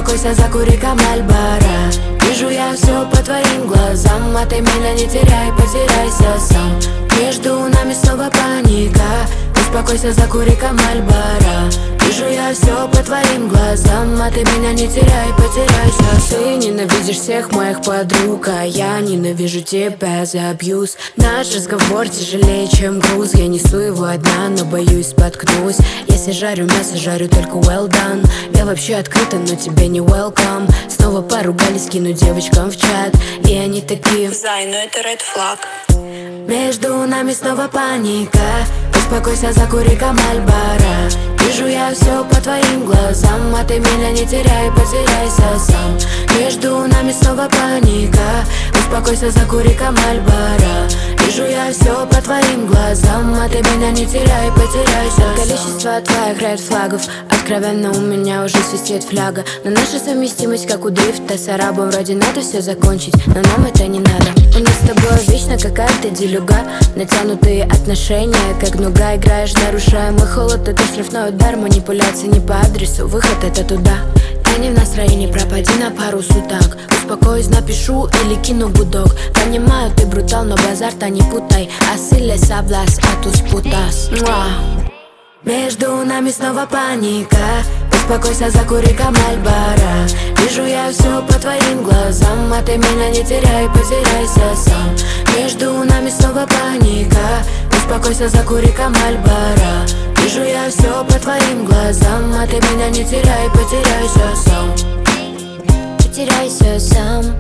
Успокойся, закури-ка Мальборо. Вижу я все по твоим глазам, а ты меня не теряй, потеряйся сам. Между нами снова паника. Успокойся, закури-ка Мальборо. Вижу я все по твоим глазам, а ты меня не теряй, потеряйся. Ты ненавидишь всех моих подруг, а я ненавижу тебя за абьюз. Наш разговор тяжелее, чем груз. Я несу его одна, но боюсь споткнусь. Если жарю мясо, жарю только well done. Я вообще открыта, но тебе не welcome. Снова поругались, кину девочкам в чат, и они такие: Зай, ну это red flag. Между нами снова паника. Успокойся, закури-ка Мальборо. Вижу я все по твоим глазам, а ты меня не теряй, потеряйся сам. Между нами снова паника. Успокойся, закури-ка Мальборо. Вижу я все по твоим глазам, а ты меня не теряй, потеряйся сам. Количество твоих ред флагов откровенно у меня уже свистит фляга. Но наша совместимость как у дрифта с арабом. Вроде надо все закончить, но нам это не надо. У нас с тобой вечно какая-то делюга. Натянутые отношения, как нуга. Играешь, нарушая мой холод, это штрафной удар. Манипуляции не по адресу, выход это туда. Я не в настроении, пропади на пару суток. Успокоюсь, напишу или кину гудок. Понимаю, ты брутал, но базар-то не путай. Así les hablas a tus putas. Между нами снова паника. Успокойся, закури-ка Мальборо. Вижу я все по твоим глазам, а ты меня не теряй, потеряйся сам. Между нами снова паника. Успокойся, закури-ка Мальборо. Вижу я все по твоим глазам, а ты меня не теряй, потеряйся сам. Потеряйся сам,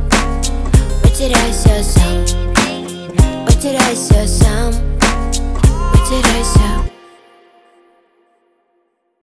потеряйся сам, потеряйся сам, потеряйся.